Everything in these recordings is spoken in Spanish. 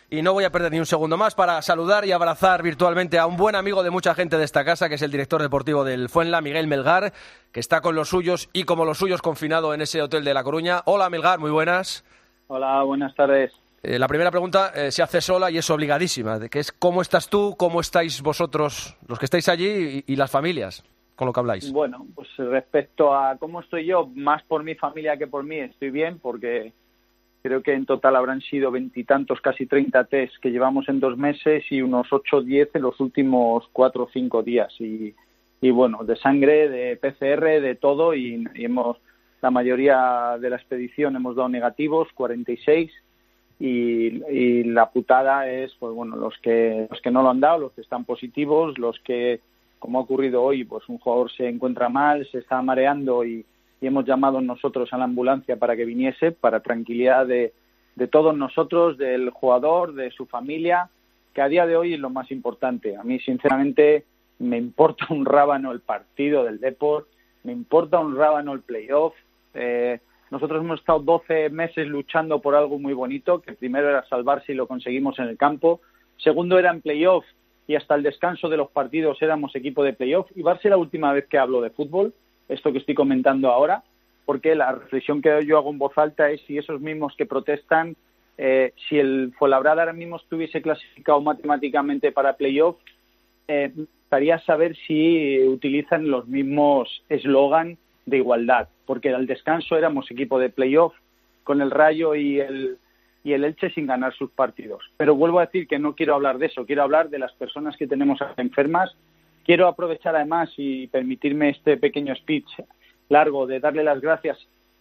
y no voy a perder ni un segundo más para saludar y abrazar virtualmente a un buen amigo de mucha gente de esta casa, que es el director deportivo del Fuenla, Miguel Melgar, que está con los suyos y como los suyos confinado en ese hotel de La Coruña. Hola, Melgar, muy buenas. Hola, buenas tardes. La primera pregunta se hace sola y es obligadísima, que es ¿cómo estás tú, cómo estáis vosotros, los que estáis allí, y las familias, con lo que habláis? Bueno, pues respecto a cómo estoy yo, más por mi familia que por mí, estoy bien, porque creo que en total habrán sido 20 y tantos, casi 30 test que llevamos en 2 meses y unos 8 o 10 en los últimos 4 o 5 días. Y bueno, de sangre, de PCR, de todo, y la mayoría de la expedición hemos dado negativos, 46. Y la putada es, pues bueno, los que no lo han dado, los que están positivos, los que, como ha ocurrido hoy, pues un jugador se encuentra mal, se está mareando y hemos llamado nosotros a la ambulancia para que viniese, para tranquilidad de todos nosotros, del jugador, de su familia, que a día de hoy es lo más importante. A mí, sinceramente, me importa un rábano el partido del Depor, me importa un rábano el playoff. Nosotros hemos estado 12 meses luchando por algo muy bonito, que primero era salvarse y lo conseguimos en el campo. Segundo era en playoff y hasta el descanso de los partidos éramos equipo de playoff. Y va a ser la última vez que hablo de fútbol, esto que estoy comentando ahora, porque la reflexión que yo hago en voz alta es si esos mismos que protestan, si el Fuenlabrada ahora mismo estuviese clasificado matemáticamente para playoff, me gustaría saber si utilizan los mismos eslogan de igualdad, porque al descanso éramos equipo de playoff con el Rayo y el Elche sin ganar sus partidos. Pero vuelvo a decir que no quiero hablar de eso, quiero hablar de las personas que tenemos enfermas. Quiero aprovechar además y permitirme este pequeño speech largo de darle las gracias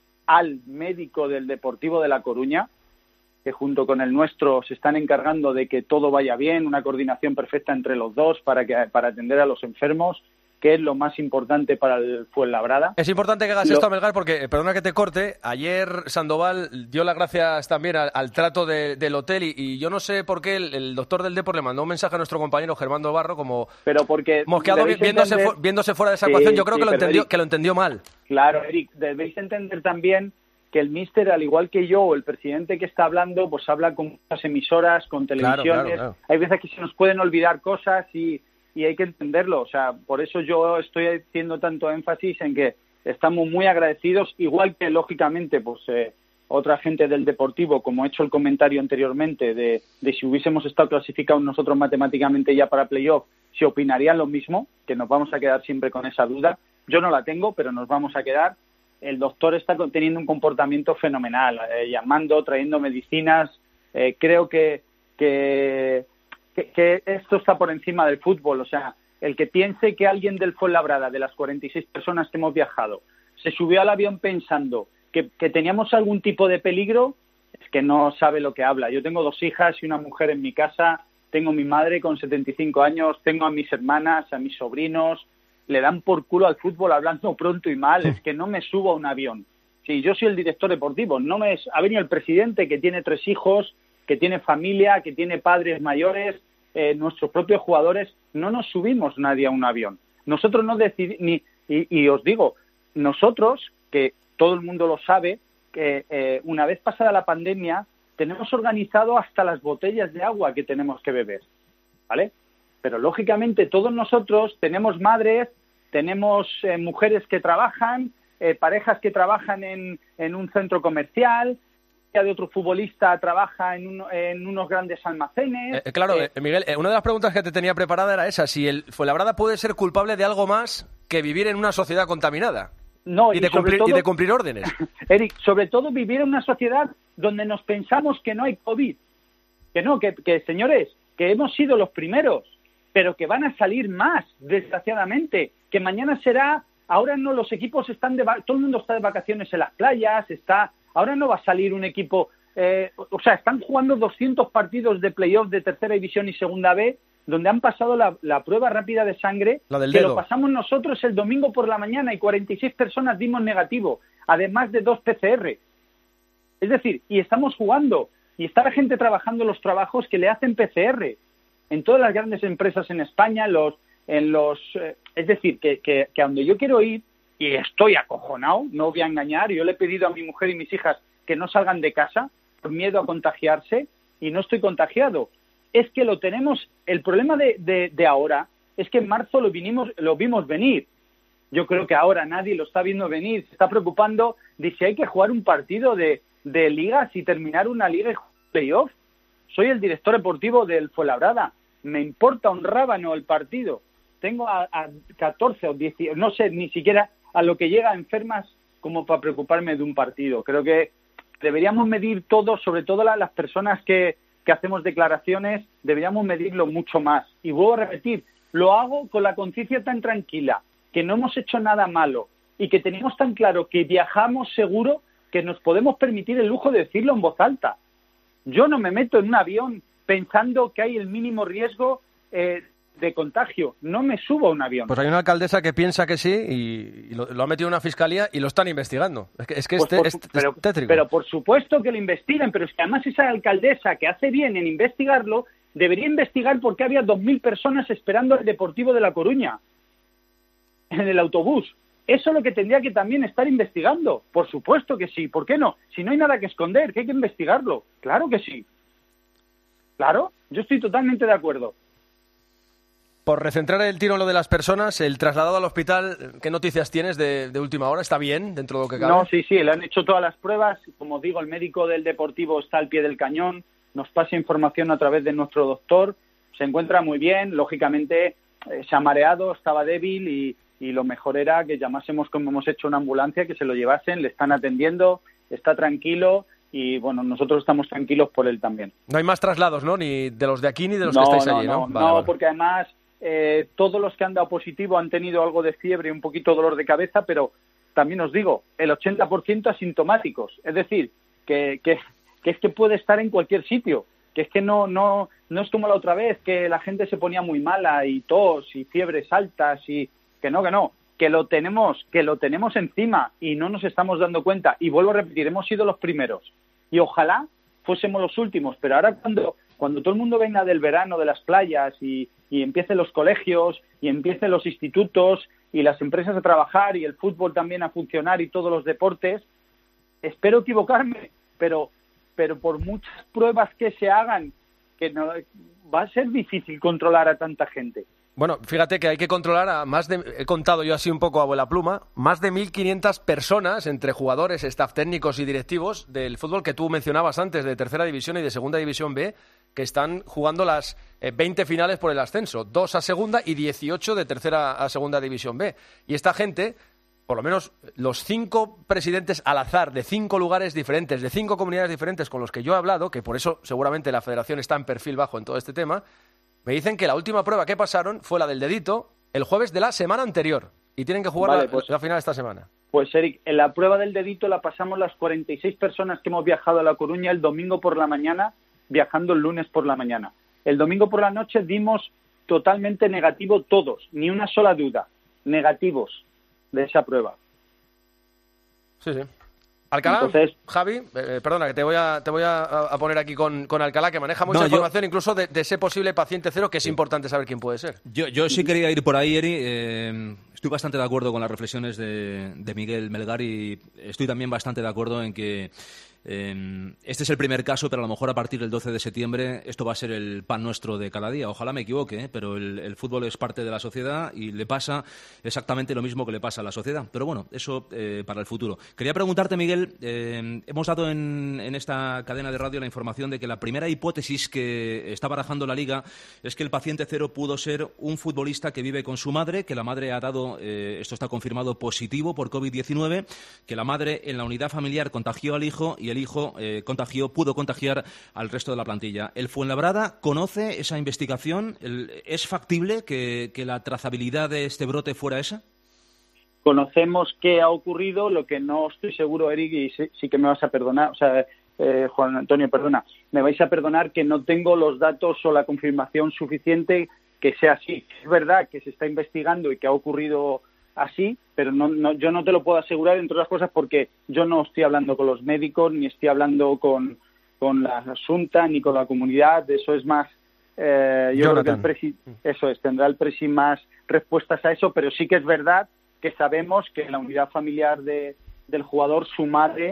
al médico del Deportivo de La Coruña, que junto con el nuestro se están encargando de que todo vaya bien, una coordinación perfecta entre los dos para atender a los enfermos, que es lo más importante para el Fuenlabrada. Es importante que hagas esto, Melgar, porque, perdona que te corte, ayer Sandoval dio las gracias también al trato del hotel y yo no sé por qué el doctor del Depor le mandó un mensaje a nuestro compañero Germán Dobarro como pero porque mosqueado viéndose fuera de esa ecuación. Yo creo que lo entendió mal. Claro, Eric, debéis entender también que el míster, al igual que yo, o el presidente que está hablando, pues habla con muchas emisoras, con televisiones. Claro. Hay veces que se nos pueden olvidar cosas y hay que entenderlo. O sea, por eso yo estoy haciendo tanto énfasis en que estamos muy agradecidos, igual que, lógicamente, pues otra gente del Deportivo, como he hecho el comentario anteriormente, de si hubiésemos estado clasificados nosotros matemáticamente ya para playoff, si opinarían lo mismo, que nos vamos a quedar siempre con esa duda. Yo no la tengo, pero nos vamos a quedar. El doctor está teniendo un comportamiento fenomenal, llamando, trayendo medicinas. Creo que esto está por encima del fútbol. O sea, el que piense que alguien del Fuenlabrada, de las 46 personas que hemos viajado, se subió al avión pensando que teníamos algún tipo de peligro, es que no sabe lo que habla. Yo tengo 2 hijas y una mujer en mi casa, tengo mi madre con 75 años, tengo a mis hermanas, a mis sobrinos, le dan por culo al fútbol hablando pronto y mal. Es que no me subo a un avión. Si yo soy el director deportivo, ha venido el presidente que tiene 3 hijos, que tiene familia, que tiene padres mayores, nuestros propios jugadores, no nos subimos nadie a un avión. Nosotros no decidimos, y os digo, nosotros, que todo el mundo lo sabe, que una vez pasada la pandemia, tenemos organizado hasta las botellas de agua que tenemos que beber, ¿vale? Pero lógicamente todos nosotros tenemos madres, tenemos mujeres que trabajan, parejas que trabajan en un centro comercial, de otro futbolista trabaja en unos grandes almacenes. Claro, Miguel, una de las preguntas que te tenía preparada era esa, si el Fuenlabrada puede ser culpable de algo más que vivir en una sociedad contaminada. No, y de cumplir órdenes. Eric, sobre todo vivir en una sociedad donde nos pensamos que no hay COVID, que señores, que hemos sido los primeros, pero que van a salir más, desgraciadamente, que mañana será, ahora no, los equipos están todo el mundo está de vacaciones en las playas, ahora no va a salir un equipo, están jugando 200 partidos de playoff de tercera división y segunda B, donde han pasado la prueba rápida de sangre, que lo pasamos nosotros el domingo por la mañana y 46 personas dimos negativo, además de 2 PCR. Es decir, y estamos jugando, y está la gente trabajando los trabajos que le hacen PCR. En todas las grandes empresas en España, es decir, que a donde yo quiero ir, y estoy acojonado, no voy a engañar, yo le he pedido a mi mujer y mis hijas que no salgan de casa por miedo a contagiarse, y no estoy contagiado. Es que lo tenemos, el problema de ahora es que en marzo lo vimos venir. Yo creo que ahora nadie lo está viendo venir, se está preocupando de si hay que jugar un partido de ligas y terminar una liga y playoff. Soy el director deportivo del Fuenlabrada, me importa un rábano el partido. Tengo a 14 o 10, no sé ni siquiera a lo que llega enfermas como para preocuparme de un partido. Creo que deberíamos medir todo, sobre todo las personas que hacemos declaraciones, deberíamos medirlo mucho más. Y vuelvo a repetir, lo hago con la conciencia tan tranquila, que no hemos hecho nada malo y que tenemos tan claro que viajamos seguro que nos podemos permitir el lujo de decirlo en voz alta. Yo no me meto en un avión pensando que hay el mínimo riesgo de contagio. No me subo a un avión. Pues hay una alcaldesa que piensa que sí y lo ha metido en una fiscalía y lo están investigando. Es tétrico. Pero por supuesto que lo investiguen, pero es que además esa alcaldesa que hace bien en investigarlo, debería investigar por qué había 2.000 personas esperando al Deportivo de La Coruña en el autobús. Eso es lo que tendría que también estar investigando. Por supuesto que sí. ¿Por qué no? Si no hay nada que esconder, que hay que investigarlo. Claro que sí. Claro, yo estoy totalmente de acuerdo. Por recentrar el tiro en lo de las personas, el trasladado al hospital, ¿qué noticias tienes de última hora? ¿Está bien dentro de lo que cabe? No, sí, le han hecho todas las pruebas. Como digo, el médico del Deportivo está al pie del cañón, nos pasa información a través de nuestro doctor, se encuentra muy bien, lógicamente se ha mareado, estaba débil y lo mejor era que llamásemos, como hemos hecho, una ambulancia, que se lo llevasen, le están atendiendo, está tranquilo y bueno, nosotros estamos tranquilos por él también. No hay más traslados, ¿no? Ni de los de aquí ni de los que estáis allí, ¿no? Vale. Porque además todos los que han dado positivo han tenido algo de fiebre y un poquito de dolor de cabeza, pero también os digo, el 80% asintomáticos, es decir, que es que puede estar en cualquier sitio, que es que no es como la otra vez, que la gente se ponía muy mala y tos y fiebres altas y que lo tenemos encima y no nos estamos dando cuenta. Y vuelvo a repetir, hemos sido los primeros y ojalá fuésemos los últimos, pero ahora cuando todo el mundo venga del verano, de las playas y empiecen los colegios y empiecen los institutos y las empresas a trabajar y el fútbol también a funcionar y todos los deportes, espero equivocarme, pero por muchas pruebas que se hagan, que no, va a ser difícil controlar a tanta gente. Bueno, fíjate que hay que controlar a he contado yo así un poco a abuela pluma, más de 1.500 personas, entre jugadores, staff técnicos y directivos del fútbol que tú mencionabas antes, de Tercera División y de Segunda División B, que están jugando las 20 finales por el ascenso, 2 a Segunda y 18 de Tercera a Segunda División B. Y esta gente, por lo menos los 5 presidentes al azar de 5 lugares diferentes, de 5 comunidades diferentes con los que yo he hablado, que por eso seguramente la federación está en perfil bajo en todo este tema, me dicen que la última prueba que pasaron fue la del dedito el jueves de la semana anterior y tienen que jugar la final esta semana. Pues Eric, en la prueba del dedito la pasamos las 46 personas que hemos viajado a La Coruña el domingo por la mañana, viajando el lunes por la mañana. El domingo por la noche dimos totalmente negativo todos, ni una sola duda, negativos de esa prueba. Sí. Alcalá, entonces, Javi, perdona, que te voy a poner aquí con Alcalá, que maneja mucha información, incluso de ese posible paciente cero, que es importante saber quién puede ser. Yo sí quería ir por ahí, Eri. Estoy bastante de acuerdo con las reflexiones de Miguel Melgar y estoy también bastante de acuerdo en que este es el primer caso, pero a lo mejor a partir del 12 de septiembre esto va a ser el pan nuestro de cada día. Ojalá me equivoque, pero el fútbol es parte de la sociedad y le pasa exactamente lo mismo que le pasa a la sociedad. Pero bueno, eso para el futuro. Quería preguntarte, Miguel, hemos dado en esta cadena de radio la información de que la primera hipótesis que está barajando la Liga es que el paciente cero pudo ser un futbolista que vive con su madre, que la madre ha dado, esto está confirmado, positivo por COVID-19, que la madre en la unidad familiar contagió al hijo y el hijo pudo contagiar al resto de la plantilla. ¿El Fuenlabrada conoce esa investigación? ¿Es factible que la trazabilidad de este brote fuera esa? Conocemos qué ha ocurrido, lo que no estoy seguro, Eric, y sí que me vas a perdonar, Juan Antonio, perdona, me vais a perdonar que no tengo los datos o la confirmación suficiente que sea así. Es verdad que se está investigando y que ha ocurrido así, pero yo no te lo puedo asegurar, entre otras cosas, porque yo no estoy hablando con los médicos, ni estoy hablando con la Asunta, ni con la comunidad. Eso es más, yo creo que el Presi, eso es, tendrá el Presi más respuestas a eso, pero sí que es verdad que sabemos que en la unidad familiar del jugador, su madre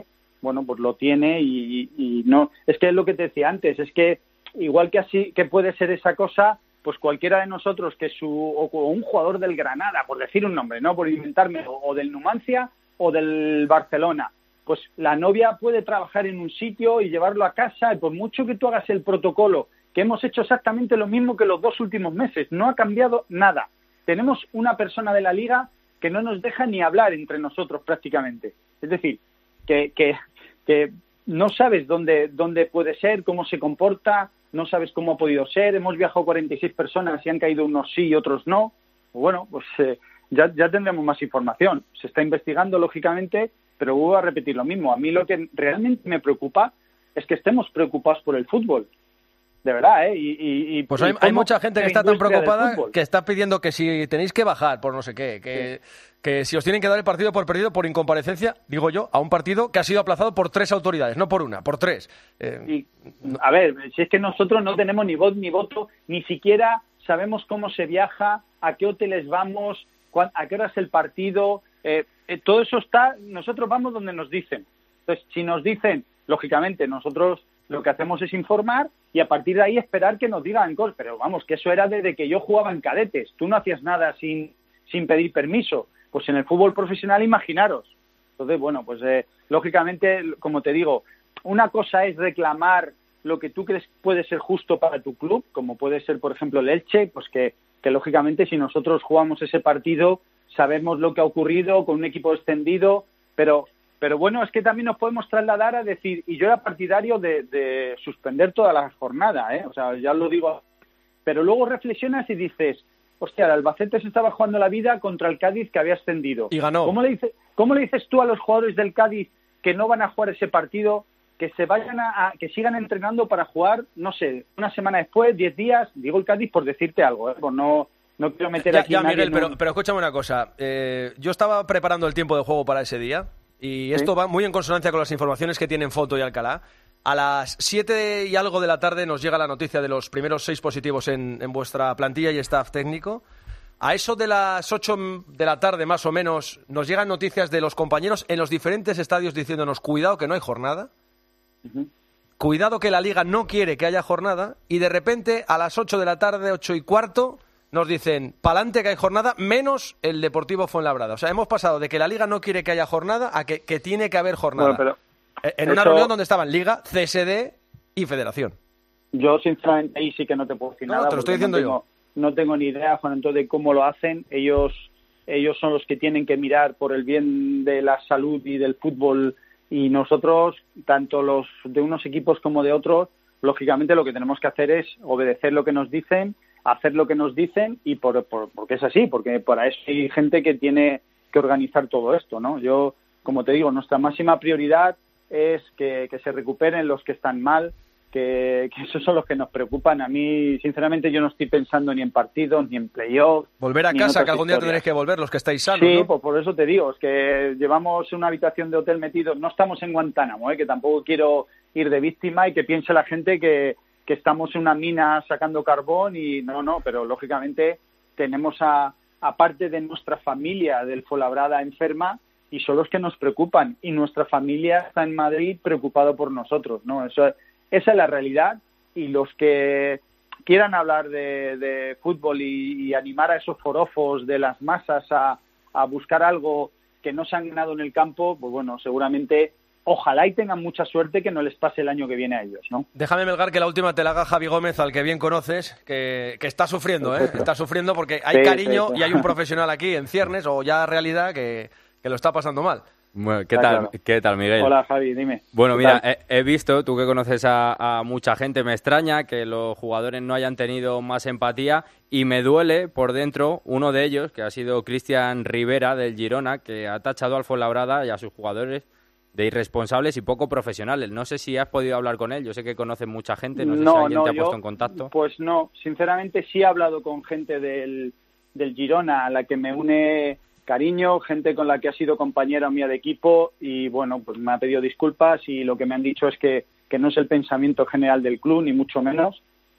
bueno, pues lo tiene y no, es que es lo que te decía antes, es que igual que así, que puede ser esa cosa, pues cualquiera de nosotros o un jugador del Granada, por decir un nombre, no por inventarme, o del Numancia o del Barcelona, pues la novia puede trabajar en un sitio y llevarlo a casa, y por mucho que tú hagas el protocolo, que hemos hecho exactamente lo mismo que los 2 últimos meses, no ha cambiado nada. Tenemos una persona de la Liga que no nos deja ni hablar entre nosotros prácticamente. Es decir, que no sabes dónde puede ser, cómo se comporta, no sabes cómo ha podido ser. Hemos viajado 46 personas y han caído unos sí y otros no. Bueno, pues ya tendremos más información. Se está investigando, lógicamente, pero vuelvo a repetir lo mismo. A mí lo que realmente me preocupa es que estemos preocupados por el fútbol. De verdad, ¿eh? Pues hay mucha gente que está tan preocupada que está pidiendo que si tenéis que bajar por no sé qué, que si os tienen que dar el partido por perdido por incomparecencia, digo yo, a un partido que ha sido aplazado por 3 autoridades, no por una, por 3. A ver, si es que nosotros no tenemos ni voz ni voto, ni siquiera sabemos cómo se viaja, a qué hoteles vamos, a qué hora es el partido, todo eso está, nosotros vamos donde nos dicen. Entonces, si nos dicen, lógicamente, nosotros lo que hacemos es informar y a partir de ahí esperar que nos digan cosas. Pero vamos, que eso era desde que yo jugaba en cadetes. Tú no hacías nada sin pedir permiso. Pues en el fútbol profesional, imaginaros. Entonces, bueno, pues lógicamente, como te digo, una cosa es reclamar lo que tú crees puede ser justo para tu club, como puede ser, por ejemplo, el Elche, pues que lógicamente si nosotros jugamos ese partido sabemos lo que ha ocurrido con un equipo extendido, pero bueno, es que también nos podemos trasladar a decir, y yo era partidario de suspender toda la jornada, o sea, ya lo digo, pero luego reflexionas y dices, hostia, el Albacete se estaba jugando la vida contra el Cádiz que había ascendido. Y ganó. ¿Cómo le dices tú a los jugadores del Cádiz que no van a jugar ese partido, que se vayan que sigan entrenando para jugar, no sé, una semana después, 10 días, digo el Cádiz por decirte algo, pues no quiero meter aquí a nadie. Miguel, pero escúchame una cosa, yo estaba preparando el tiempo de juego para ese día. Y esto va muy en consonancia con las informaciones que tienen Foto y Alcalá. A las 7 y algo de la tarde nos llega la noticia de los primeros 6 positivos en vuestra plantilla y staff técnico. A eso de las 8 de la tarde, más o menos, nos llegan noticias de los compañeros en los diferentes estadios diciéndonos, cuidado que no hay jornada, cuidado que la Liga no quiere que haya jornada, y de repente a las 8 de la tarde, 8 y cuarto... nos dicen, pa'lante que hay jornada, menos el Deportivo Fuenlabrada. O sea, hemos pasado de que la Liga no quiere que haya jornada a que tiene que haber jornada. Bueno, en una reunión donde estaban Liga, CSD y Federación. Yo, sinceramente, ahí sí que no te puedo decir nada. Te lo estoy diciendo yo. No tengo ni idea, Juan Antonio, de cómo lo hacen. Ellos son los que tienen que mirar por el bien de la salud y del fútbol, y nosotros, tanto los de unos equipos como de otros, lógicamente lo que tenemos que hacer es obedecer lo que nos dicen, hacer lo que nos dicen, y porque es así, porque para eso hay gente que tiene que organizar todo esto, ¿no? Yo, como te digo, nuestra máxima prioridad es que se recuperen los que están mal, que esos son los que nos preocupan. A mí, sinceramente, yo no estoy pensando ni en partidos, ni en playoffs. Volver a casa, que algún día tendréis que volver, los que estáis sanos, sí, ¿no? Pues por eso te digo, es que llevamos una habitación de hotel metidos, no estamos en Guantánamo, que tampoco quiero ir de víctima y que piense la gente que estamos en una mina sacando carbón, y no, pero lógicamente tenemos aparte de nuestra familia del Fuenlabrada enferma, y son los que nos preocupan, y nuestra familia está en Madrid preocupado por nosotros, ¿no? Esa es la realidad, y los que quieran hablar de fútbol y animar a esos forofos de las masas a buscar algo que no se han ganado en el campo, pues bueno, seguramente ojalá y tengan mucha suerte, que no les pase el año que viene a ellos, ¿no? Déjame, Melgar, que la última te la haga Javi Gómez, al que bien conoces, que está sufriendo, ¿eh? Está sufriendo porque hay cariño y hay un profesional aquí en ciernes, o ya realidad, que lo está pasando mal. Bueno, ¿qué tal, Miguel? Hola, Javi, dime. Bueno, mira, he visto, tú que conoces a mucha gente, me extraña que los jugadores no hayan tenido más empatía, y me duele por dentro uno de ellos, que ha sido Cristian Rivera, del Girona, que ha tachado al Fuenlabrada y a sus jugadores de irresponsables y poco profesionales. No sé si has podido hablar con él, yo sé que conoces mucha gente, no sé si alguien te ha puesto en contacto. Pues no, sinceramente sí he hablado con gente del Girona, a la que me une cariño, gente con la que ha sido compañera mía de equipo, y bueno, pues me ha pedido disculpas, y lo que me han dicho es que no es el pensamiento general del club, ni mucho menos,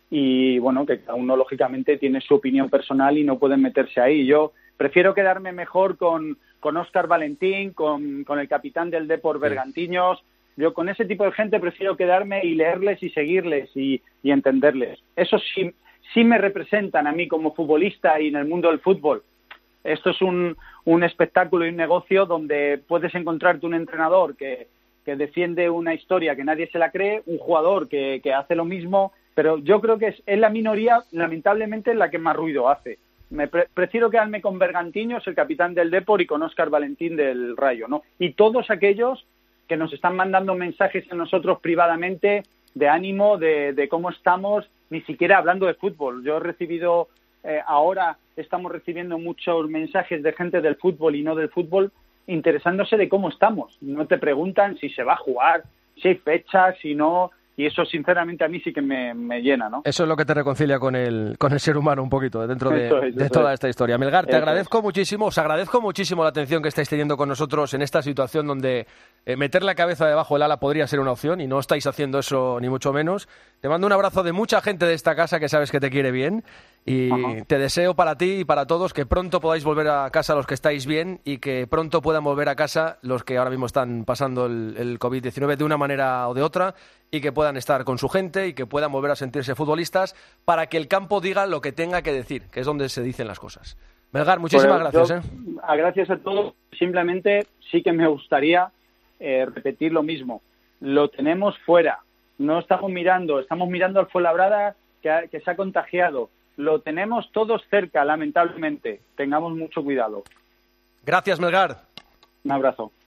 y bueno, que cada uno lógicamente tiene su opinión personal y no pueden meterse ahí. Yo prefiero quedarme mejor con Óscar Valentín, con el capitán del Depor Bergantiños, Yo con ese tipo de gente prefiero quedarme y leerles y seguirles y entenderles. Eso sí me representan a mí como futbolista y en el mundo del fútbol. Esto es un espectáculo y un negocio donde puedes encontrarte un entrenador que defiende una historia que nadie se la cree, un jugador que hace lo mismo, pero yo creo que es la minoría, lamentablemente, la que más ruido hace. Prefiero quedarme con Bergantiños, el capitán del Depor, y con Óscar Valentín del Rayo, ¿no? Y todos aquellos que nos están mandando mensajes a nosotros privadamente de ánimo, de cómo estamos, ni siquiera hablando de fútbol. Yo he recibido, ahora estamos recibiendo muchos mensajes de gente del fútbol y no del fútbol, interesándose de cómo estamos. No te preguntan si se va a jugar, si hay fechas, si no... Y eso, sinceramente, a mí sí que me llena, ¿no? Eso es lo que te reconcilia con el ser humano un poquito, dentro de toda esta historia. Melgar, te agradezco muchísimo, os agradezco muchísimo la atención que estáis teniendo con nosotros en esta situación donde meter la cabeza debajo del ala podría ser una opción y no estáis haciendo eso ni mucho menos. Te mando un abrazo de mucha gente de esta casa que sabes que te quiere bien y te deseo para ti y para todos que pronto podáis volver a casa los que estáis bien y que pronto puedan volver a casa los que ahora mismo están pasando el COVID-19 de una manera o de otra y que puedan estar con su gente y que puedan volver a sentirse futbolistas para que el campo diga lo que tenga que decir, que es donde se dicen las cosas. Melgar, muchísimas gracias. Gracias a todos. Simplemente sí que me gustaría repetir lo mismo. Lo tenemos fuera. No estamos mirando al Fuenlabrada que se ha contagiado. Lo tenemos todos cerca, lamentablemente. Tengamos mucho cuidado. Gracias, Melgar. Un abrazo.